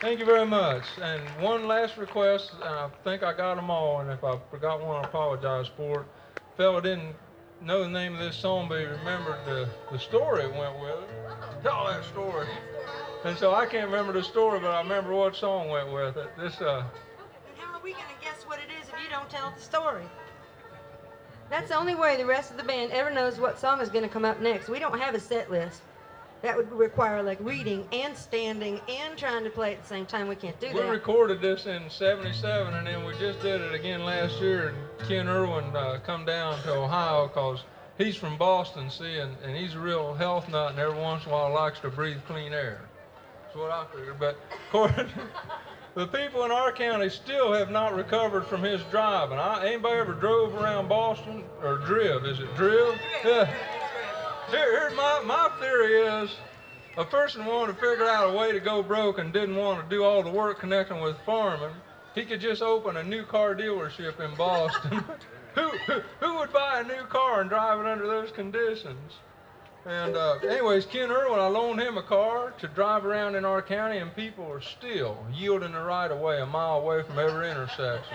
Thank you very much. And one last request, and I think I got them all, and if I forgot one, I apologize for it. Fella didn't know the name of this song, but he remembered the story it went with it. Tell that story. And so I can't remember the story, but I remember what song went with it. And how are we going to guess what it is if you don't tell the story? That's the only way the rest of the band ever knows what song is going to come up next. We don't have a set list. That would require like reading and standing and trying to play at the same time. We can't do We that. recorded this in '77, and then we just did it again last year. And Ken Irwin come down to Ohio because he's from Boston, see, and he's a real health nut, and every once in a while likes to breathe clean air. That's what I figured. But of course, the people in our county still have not recovered from his driving. Anybody ever drove around Boston or driv? Is it driv? Yeah. Here's my theory is a person wanted to figure out a way to go broke and didn't want to do all the work connecting with farming. He could just open a new car dealership in Boston. who would buy a new car and drive it under those conditions? And anyways, Ken Irwin, I loaned him a car to drive around in our county, and people are still yielding the right of way a mile away from every intersection.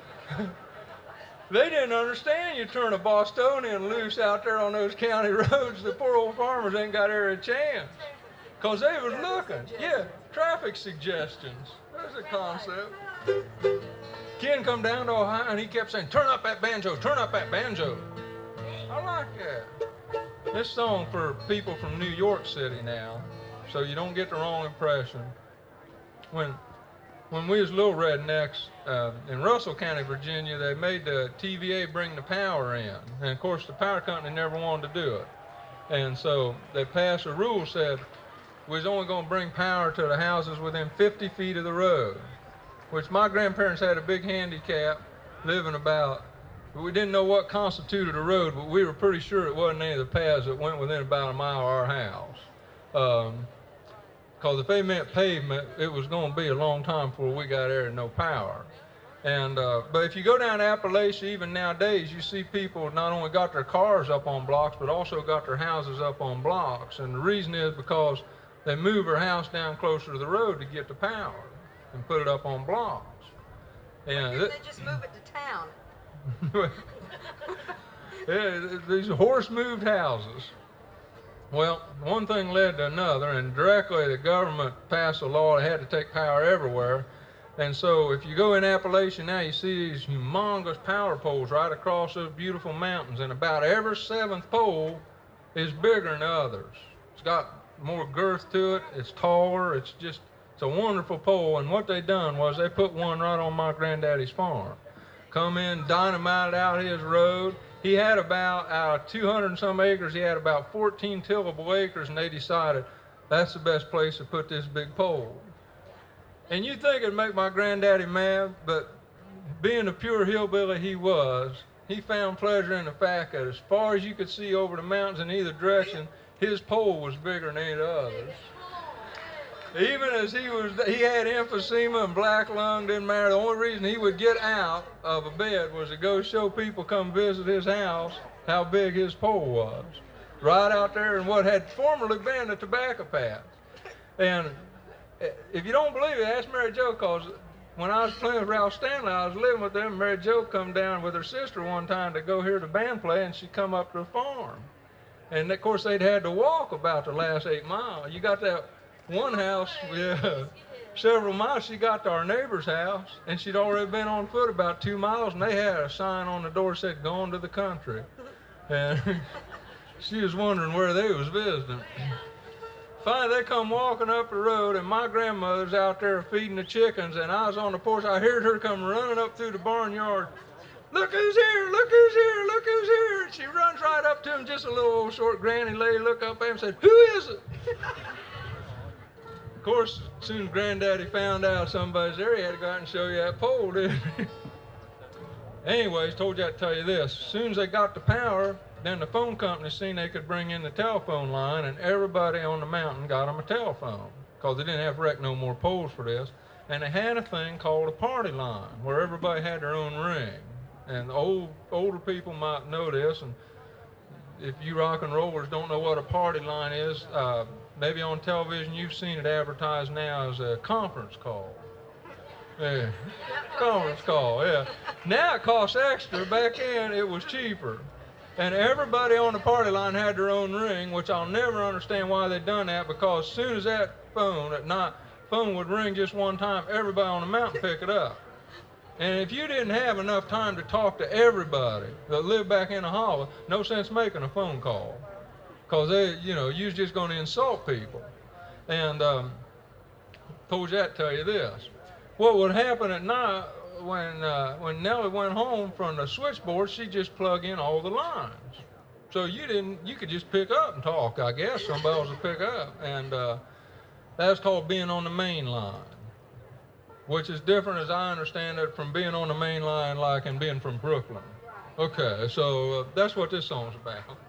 They didn't understand you turn a Bostonian loose out there on those county roads. The poor old farmers ain't got ever a chance. Because they was looking. Yeah, traffic suggestions. There's a concept. Ken come down to Ohio and he kept saying, turn up that banjo, turn up that banjo. I like that. This song for people from New York City now, so you don't get the wrong impression. When we was little rednecks in Russell County, Virginia, they made the TVA bring the power in. And of course the power company never wanted to do it. And so they passed a rule said we was only going to bring power to the houses within 50 feet of the road, which my grandparents had a big handicap living about. We didn't know what constituted a road, but we were pretty sure it wasn't any of the paths that went within about a mile of our house. Because if they meant pavement, it was going to be a long time before we got there and no power. And but if you go down Appalachia, even nowadays, you see people not only got their cars up on blocks, but also got their houses up on blocks. And the reason is because they move their house down closer to the road to get the power and put it up on blocks. And they just move it to town. Yeah, these horse-moved houses. Well, one thing led to another, and directly the government passed a law that had to take power everywhere. And so if you go in Appalachia now, you see these humongous power poles right across those beautiful mountains, and about every seventh pole is bigger than others. It's got more girth to it, it's taller, it's a wonderful pole. And what they done was they put one right on my granddaddy's farm. Come in, dynamited out his road. He had about, out of 200 and some acres, he had about 14 tillable acres, and they decided that's the best place to put this big pole. And you think it'd make my granddaddy mad, but being the pure hillbilly he was, he found pleasure in the fact that as far as you could see over the mountains in either direction, his pole was bigger than any of the others. Even as he had emphysema and black lung, didn't matter. The only reason he would get out of a bed was to go show people come visit his house how big his pole was. Right out there in what had formerly been a tobacco patch. And if you don't believe it, ask Mary Jo, because when I was playing with Ralph Stanley, I was living with them. Mary Jo come down with her sister one time to go hear the band play, and she come up to the farm. And of course they'd had to walk about the last 8 miles. You got that one house, yeah, several miles. She got to our neighbor's house, and she'd already been on foot about 2 miles, and they had a sign on the door that said, "Going to the country." And she was wondering where they was visiting. Finally, they come walking up the road, and my grandmother's out there feeding the chickens, and I was on the porch. I heard her come running up through the barnyard. "Look who's here, look who's here, look who's here." And she runs right up to him, just a little old short granny lady, look up at him and said, "Who is it?" Of course, as soon as Granddaddy found out somebody's there, he had to go out and show you that pole, didn't he? Anyways, told you I'd tell you this. As soon as they got the power, then the phone company seen they could bring in the telephone line, and everybody on the mountain got them a telephone, because they didn't have to wreck no more poles for this. And they had a thing called a party line, where everybody had their own ring. And older people might know this, and if you rock and rollers don't know what a party line is, maybe on television you've seen it advertised now as a conference call. Yeah, conference call, yeah. Now it costs extra. Back then it was cheaper. And everybody on the party line had their own ring, which I'll never understand why they done that, because as soon as that phone would ring just one time, everybody on the mountain pick it up. And if you didn't have enough time to talk to everybody that lived back in the hollow, no sense making a phone call. Because you was just going to insult people. And told you that to tell you this. What would happen at night when Nellie went home from the switchboard, she'd just plug in all the lines. So you could just pick up and talk, I guess. Somebody else would pick up. And that's called being on the main line, which is different, as I understand it, from being on the main line like and being from Brooklyn. Okay, so that's what this song's about.